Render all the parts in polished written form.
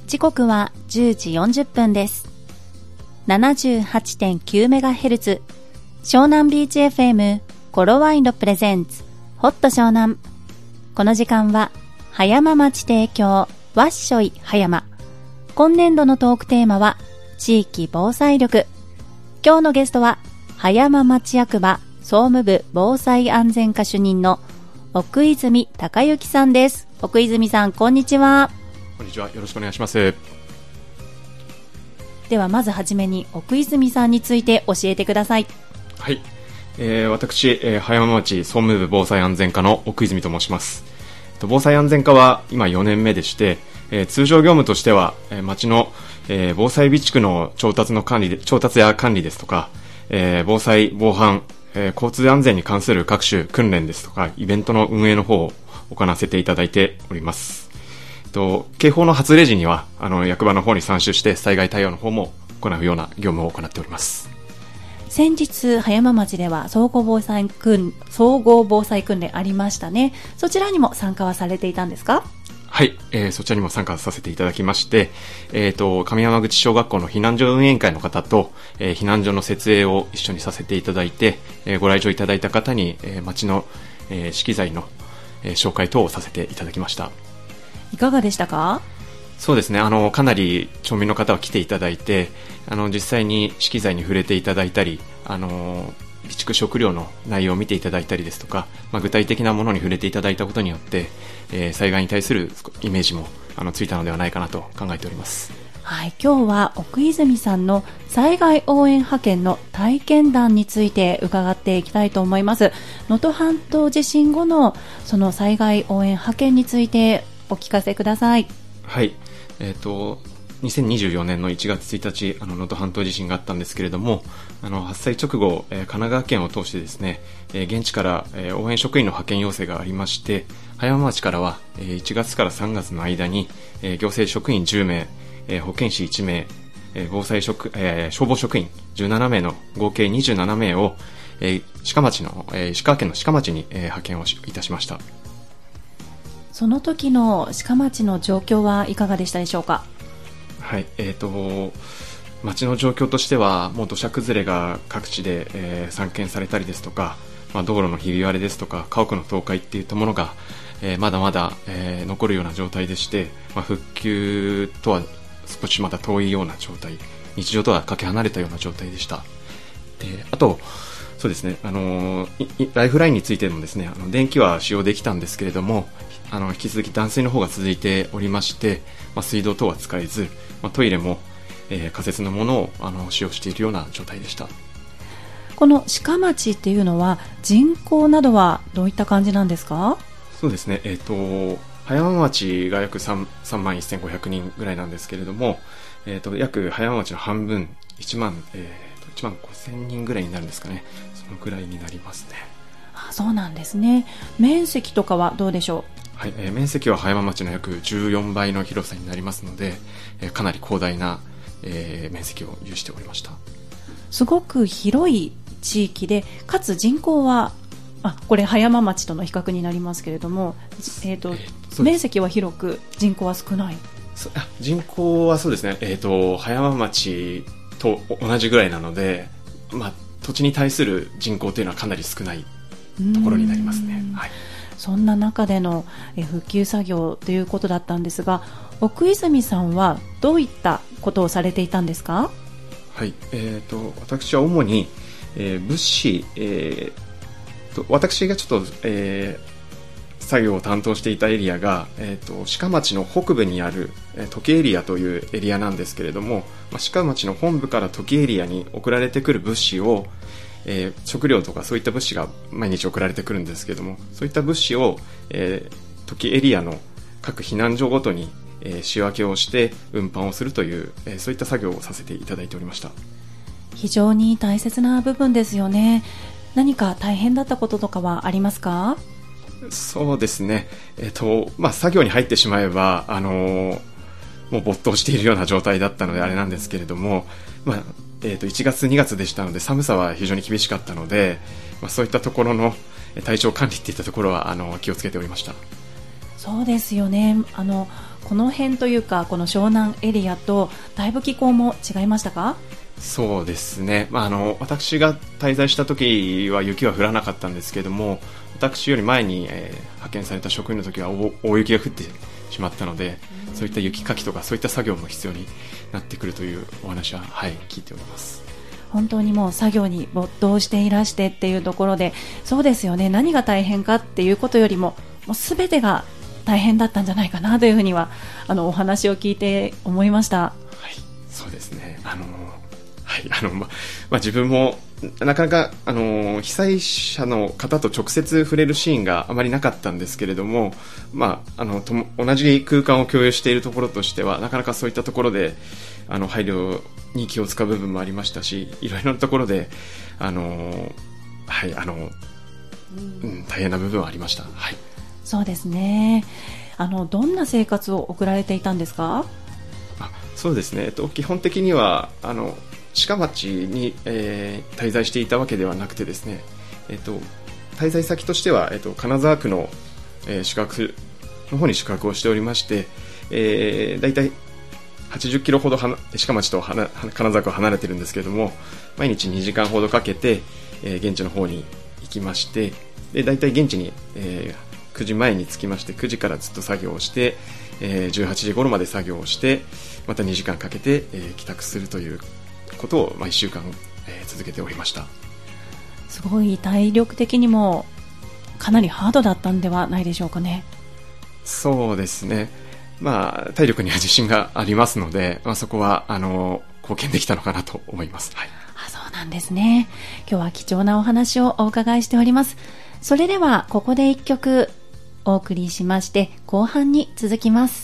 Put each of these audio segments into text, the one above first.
時刻は10時40分です。78.9MHz 湘南ビーチ FM コロワイドプレゼンツホット湘南。この時間は葉山町提供わっしょい葉山。今年度のトークテーマは地域防災力。今日のゲストは葉山町役場総務部防災安全課主任の奥泉隆之さんです。奥泉さん、こんにちは。 こんにちは、よろしくお願いします。 ではまずはじめに奥泉さんについて教えてください。 はい、私、葉山町総務部防災安全課の奥泉と申します。防災安全課は今4年目でして、通常業務としては、町の、防災備蓄の調達や管理ですとか、防災防犯、交通安全に関する各種訓練ですとかイベントの運営の方を行わせていただいております。警報の発令時には役場の方に参集して災害対応の方も行うような業務を行っております。 先日葉山町では総合防災訓練ありましたね。そちらにも参加はされていたんですか？ はい、そちらにも参加させていただきまして、上山口小学校の避難所運営委員会の方と、避難所の設営を一緒にさせていただいて、ご来場いただいた方に、町の、資機材の、紹介等をさせていただきました。 いかがでしたか？ そうですね、かなり町民の方は来ていただいて、実際に資機材に触れていただいたり、備蓄食料の内容を見ていただいたりですとか、具体的なものに触れていただいたことによって、災害に対するイメージもついたのではないかなと考えております。 はい、今日は奥泉さんの災害応援派遣の体験談について伺っていきたいと思います。能登半島地震後のその災害応援派遣についてお聞かせください。 はい、2024年の1月1日能登半島地震があったんですけれども、発災直後、神奈川県を通してですね、現地から、応援職員の派遣要請がありまして、葉山町からは、1月から3月の間に、行政職員10名、保健師1名、消防職員17名の合計27名を、石川県の志賀町に、派遣をいたしました。 その時の志賀町の状況はいかがでしたでしょうか？ はい、町の状況としてはもう土砂崩れが各地で、散見されたりですとか、道路のひび割れですとか家屋の倒壊っていったものが、まだまだ、残るような状態でして、復旧とは少しまだ遠いような状態、日常とはかけ離れたような状態でした。で、あとそうですね、ライフラインについてもですね、電気は使用できたんですけれども、引き続き断水の方が続いておりまして、水道等は使えず、トイレも、仮設のものを使用しているような状態でした。 この志賀町っていうのは人口などはどういった感じなんですか？ そうですね、葉山町が約3万1500人ぐらいなんですけれども、約葉山町の半分1万5000人ぐらいになるんですかね。そのぐらいになりますね。 そうなんですね。面積とかはどうでしょう？ はい、面積は葉山町の約14倍の広さになりますので、かなり広大な、面積を有しておりました。 すごく広い地域で、かつ人口はこれ葉山町との比較になりますけれども、面積は広く人口は少ない。 人口はそうですね、葉山町と同じぐらいなので、土地に対する人口というのはかなり少ないところになりますね。はい、 そんな中での復旧作業ということだったんですが、奥泉さんはどういったことをされていたんですか？ はい、私は主に、物資、私がちょっと、作業を担当していたエリアが、志賀町の北部にある土岐エリアというエリアなんですけれども、志賀町の本部から土岐エリアに送られてくる物資を、食料とかそういった物資が毎日送られてくるんですけれども、そういった物資を、土岐エリアの各避難所ごとに、仕分けをして運搬をするという、そういった作業をさせていただいておりました。 非常に大切な部分ですよね。何か大変だったこととかはありますか？ そうですね、作業に入ってしまえばもう没頭しているような状態だったのであれなんですけれども、1月2月でしたので寒さは非常に厳しかったので、そういったところの体調管理っていったところは気をつけておりました。 そうですよね。この辺というかこの湘南エリアとだいぶ気候も違いましたか？ そうですね、私が滞在した時は雪は降らなかったんですけども、私より前に、派遣された職員の時は大雪が降ってしまったので、そういった雪かきとかそういった作業も必要になってくるというお話は、聞いております。 本当にもう作業に没頭していらしてっていうところで、そうですよね、何が大変かっていうことよりも、もう全てが大変だったんじゃないかなというふうにはお話を聞いて思いました。 はい、そうですね。自分もなかなか被災者の方と直接触れるシーンがあまりなかったんですけれども、同じ空間を共有しているところとしてはなかなかそういったところで配慮に気を使う部分もありましたし、いろいろなところで大変な部分はありました。はい、そうですね。 どんな生活を送られていたんですか？ そうですね、基本的には志賀町に、滞在していたわけではなくてですね、滞在先としては、金沢区の、宿泊の方に宿泊をしておりまして、だいたい80キロほど志賀町と金沢区は離れているんですけれども、毎日2時間ほどかけて、現地の方に行きまして、でだいたい現地に、9時前に着きまして、9時からずっと作業をして、18時頃まで作業をして、また2時間かけて、帰宅するということを、1週間、続けておりました。 すごい体力的にもかなりハードだったんではないでしょうかね。 そうですね、体力には自信がありますので、そこは貢献できたのかなと思います。はい、 そうなんですね。今日は貴重なお話をお伺いしております。それではここで一曲お送りしまして、後半に続きます。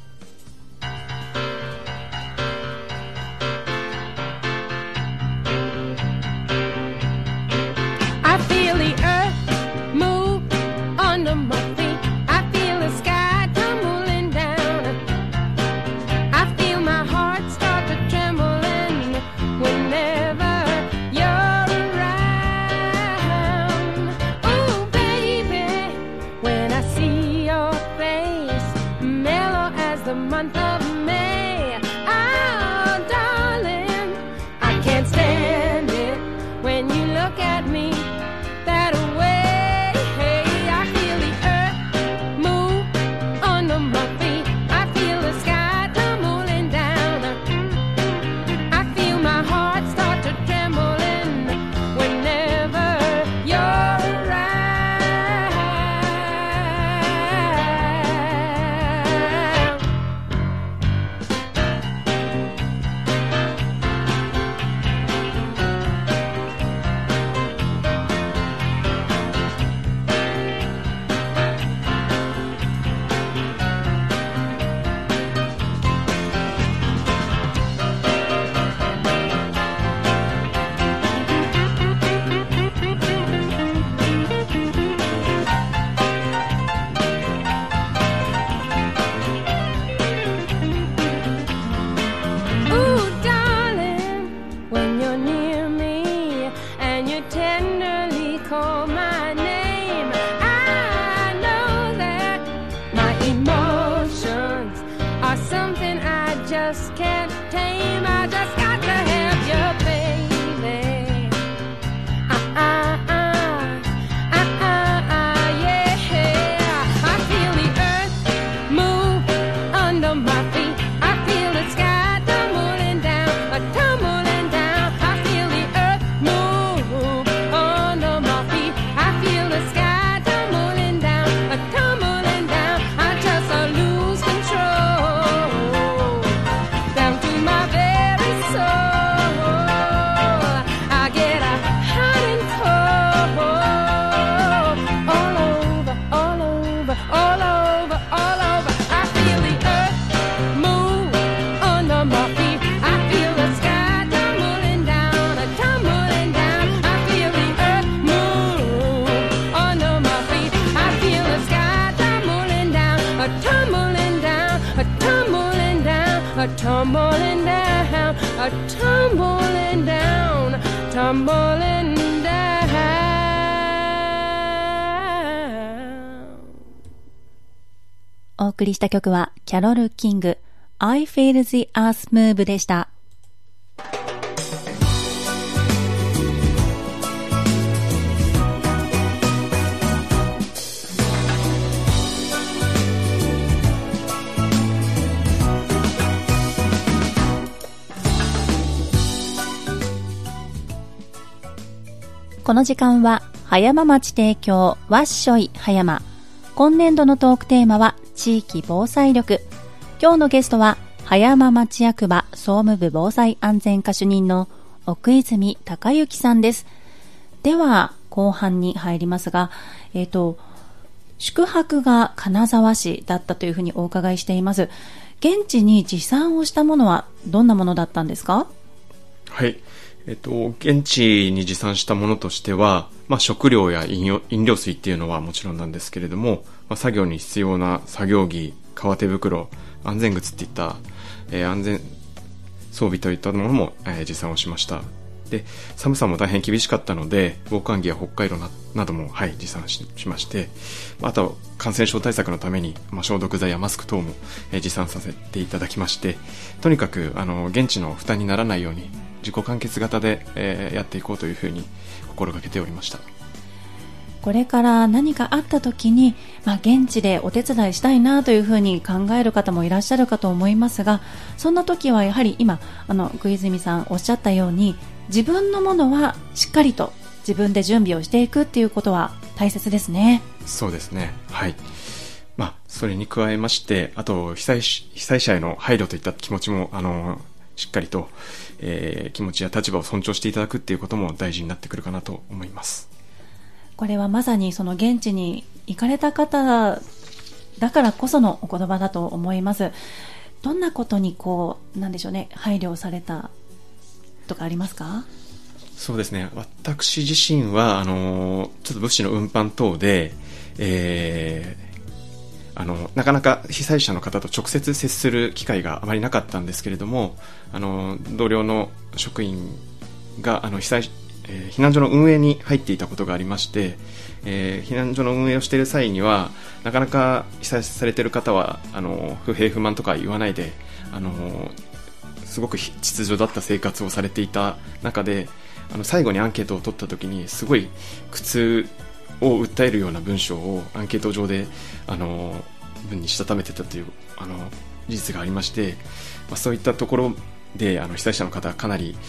tumbling down, tumbling down, tumbling down. お送りした曲はキャロル・キング I Feel the Earth Move でした。この時間は葉山町提供わっしょい葉山。今年度のトークテーマは地域防災力。今日のゲストは葉山町役場総務部防災安全課主任の奥泉孝之さんです。では後半に入りますが、宿泊が金沢市だったというふうにお伺いしています。現地に持参をしたものはどんなものだったんですか？ はい。現地に持参したものとしては、食料や飲料水っていうのはもちろんなんですけれども、作業に必要な作業着、革手袋、安全靴っていった、安全装備といったものも、持参をしました。で、寒さも大変厳しかったので、防寒着や北海道なども、持参 しまして、あと感染症対策のために、消毒剤やマスク等も、持参させていただきまして、とにかく現地の負担にならないように自己完結型で、やっていこうというふうに心がけておりました。 これから何かあった時に、現地でお手伝いしたいなというふうに考える方もいらっしゃるかと思いますが、そんな時はやはり今奥泉さんおっしゃったように、自分のものはしっかりと自分で準備をしていくっていうことは大切ですね。 そうですね。はい。それに加えまして、あと被災者への配慮といった気持ちもしっかりと、気持ちや立場を尊重していただくっていうことも大事になってくるかなと思います。 これはまさにその現地に行かれた方だからこそのお言葉だと思います。どんなことになんでしょうね、配慮されたとかありますか？ そうですね。私自身はちょっと物資の運搬等で、なかなか被災者の方と直接接する機会があまりなかったんですけれども、同僚の職員が避難所の運営に入っていたことがありまして、避難所の運営をしている際にはなかなか被災されている方は不平不満とか言わないで、すごく秩序だった生活をされていた中で、最後にアンケートを取った時にすごい苦痛を訴えるような文章をアンケート上で文にしたためてたという事実がありまして、そういったところで被災者の方はかなり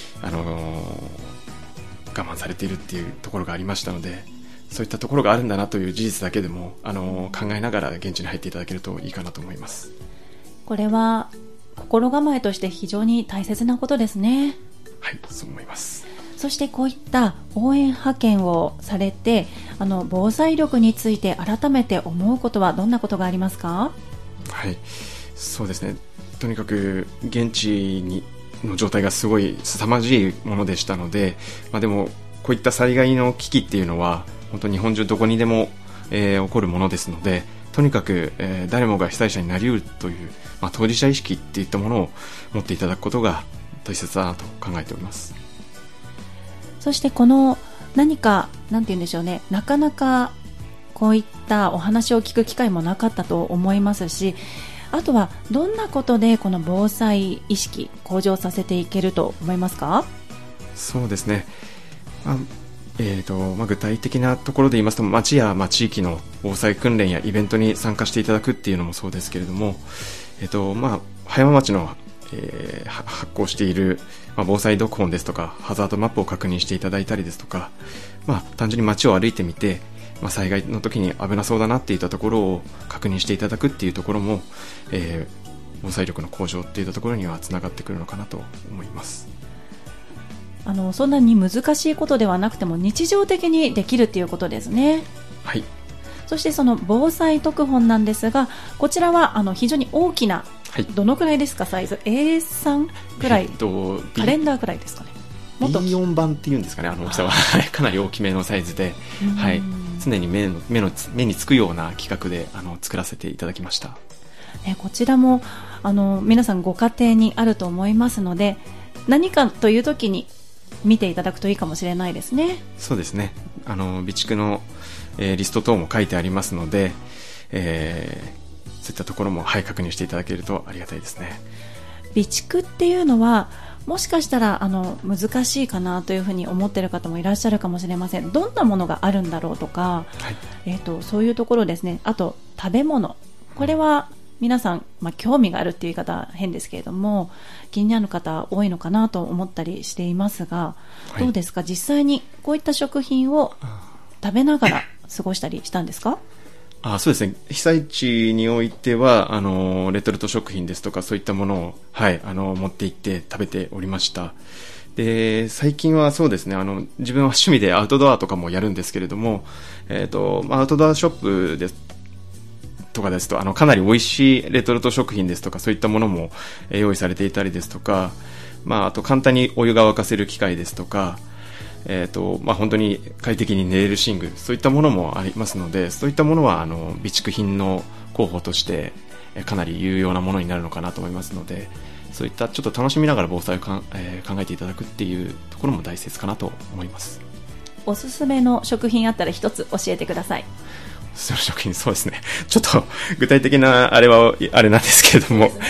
我慢されているっていうところがありましたので、そういったところがあるんだなという事実だけでも考えながら現地に入っていただけるといいかなと思います。 これは心構えとして非常に大切なことですね。 はい、そう思います。 そしてこういった応援派遣をされて防災力について改めて思うことはどんなことがありますか？ はい、そうですね。とにかく現地の状態がすごい凄まじいものでしたので、でもこういった災害の危機っていうのは本当に日本中どこにでも、起こるものですので、とにかく、誰もが被災者になりうるという、当事者意識っていったものを持っていただくことが大切だなと考えております。 そして何かなんて言うんでしょうね、なかなかこういったお話を聞く機会もなかったと思いますし、あとはどんなことでこの防災意識向上させていけると思いますか？ そうですね。具体的なところで言いますと、町や地域の防災訓練やイベントに参加していただくっていうのもそうですけれども、葉山町の、発行している、防災読本ですとかハザードマップを確認していただいたりですとか、単純に街を歩いてみて、災害の時に危なそうだなっていったところを確認していただくっていうところも、防災力の向上っていったところにはつながってくるのかなと思います。 そんなに難しいことではなくても日常的にできるっていうことですね。 はい。 そしてその防災読本なんですが、こちらは非常に大きな、はい、どのくらいですかサイズ？ A3 くらい、カレンダーくらいですかね。 もっと B4 版っていうんですかね、大きさはかなり大きめのサイズで、はい、常に目につくような企画で作らせていただきました。 こちらも皆さんご家庭にあると思いますので、何かという時に見ていただくといいかもしれないですね。 そうですね。備蓄の、リスト等も書いてありますので、 そういったところも、はい、確認していただけるとありがたいですね。 備蓄っていうのはもしかしたら難しいかなというふうに思っている方もいらっしゃるかもしれません。どんなものがあるんだろうとか、はい、そういうところですね。あと食べ物、これは皆さん、興味があるっていう言い方は変ですけれども気になる方多いのかなと思ったりしていますが、はい、どうですか、実際にこういった食品を食べながら過ごしたりしたんですか？ そうですね。被災地においてはレトルト食品ですとかそういったものを、はい、持って行って食べておりました。で、最近はそうですね、自分は趣味でアウトドアとかもやるんですけれども、アウトドアショップですとかですとかなり美味しいレトルト食品ですとかそういったものも用意されていたりですとか、あと簡単にお湯が沸かせる機械ですとか、本当に快適に寝れる寝具、そういったものもありますので、そういったものは備蓄品の候補としてかなり有用なものになるのかなと思いますので、そういったちょっと楽しみながら防災を考えていただくっていうところも大切かなと思います。 おすすめの食品あったら一つ教えてください。 おすすめの食品、そうですね、ちょっと具体的なあれはあれなんですけれども、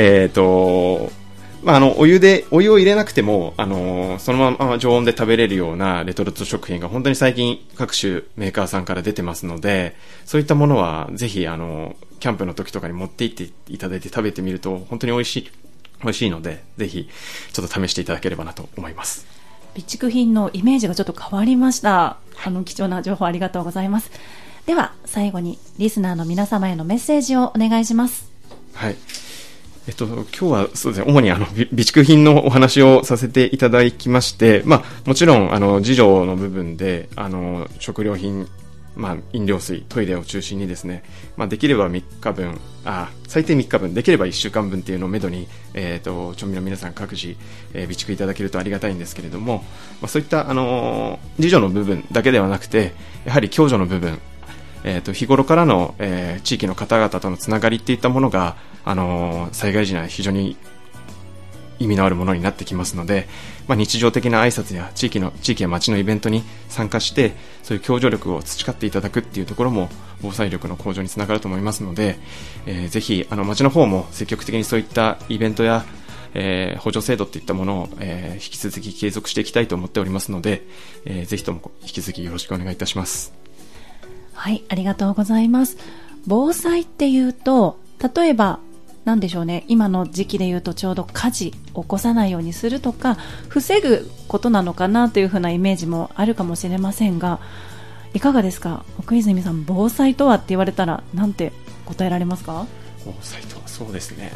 お湯を入れなくてもそのまま常温で食べれるようなレトルト食品が本当に最近各種メーカーさんから出てますので、そういったものはぜひキャンプの時とかに持って行っていただいて食べてみると本当に美味しいので、ぜひちょっと試していただければなと思います。 備蓄品のイメージがちょっと変わりました。貴重な情報ありがとうございます。では最後にリスナーの皆様へのメッセージをお願いします。 はい、今日はそうですね、主に備蓄品のお話をさせていただきまして、もちろん自助の部分で食料品、飲料水、トイレを中心にですね、できれば3日分、最低3日分、できれば1週間分っていうのをめどに、町民の皆さん各自、備蓄いただけるとありがたいんですけれども、そういった自助の部分だけではなくて、やはり共助の部分、日頃からの、地域の方々とのつながりっていったものが災害時には非常に意味のあるものになってきますので、日常的な挨拶や地域や町のイベントに参加してそういう共助力を培っていただくっていうところも防災力の向上につながると思いますので、ぜひ町の方も積極的にそういったイベントや補助制度っていったものを、引き続き継続していきたいと思っておりますので、ぜひとも引き続きよろしくお願いいたします。 はい、ありがとうございます。防災っていうと例えばなんでしょうね、今の時期でいうとちょうど火事を起こさないようにするとか防ぐことなのかなというふうなイメージもあるかもしれませんが、いかがですか？奥泉さん、防災とはって言われたらなんて答えられますか？ 防災とはそうですね、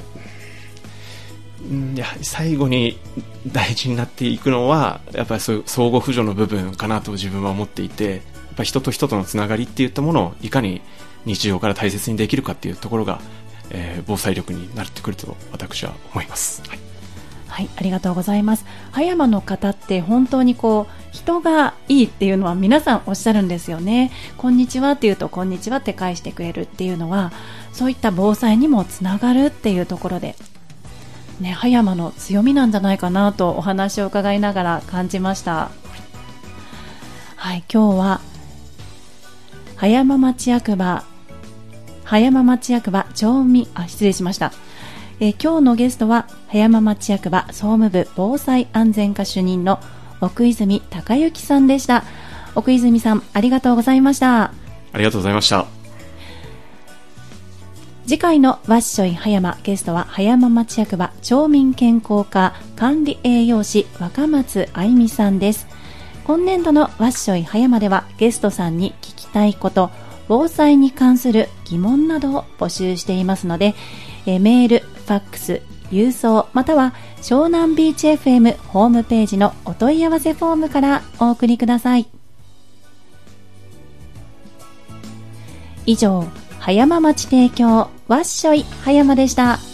やはり最後に大事になっていくのはやっぱりそういう相互扶助の部分かなと自分は思っていて、やっぱり人と人とのつながりっていったものをいかに日常から大切にできるかっていうところが防災力になってくると私は思います。はい、 はい、ありがとうございます。葉山の方って本当に人がいいっていうのは皆さんおっしゃるんですよね。こんにちはって言うとこんにちはって返してくれるっていうのはそういった防災にもつながるっていうところで、葉山の強みなんじゃないかなとお話を伺いながら感じました。はい、今日は葉山町役場失礼しました。今日のゲストは葉山町役場総務部防災安全課主任の奥泉孝之さんでした。奥泉さん、ありがとうございました。 ありがとうございました。 次回のワッショイ葉山、ゲストは葉山町役場町民健康課管理栄養士若松愛美さんです。今年度のワッショイ葉山ではゲストさんに聞きたいこと、防災に関する疑問などを募集していますので、メール、ファックス、郵送または湘南ビーチ FM ホームページのお問い合わせフォームからお送りください。以上、葉山町提供ワッショイ葉山でした。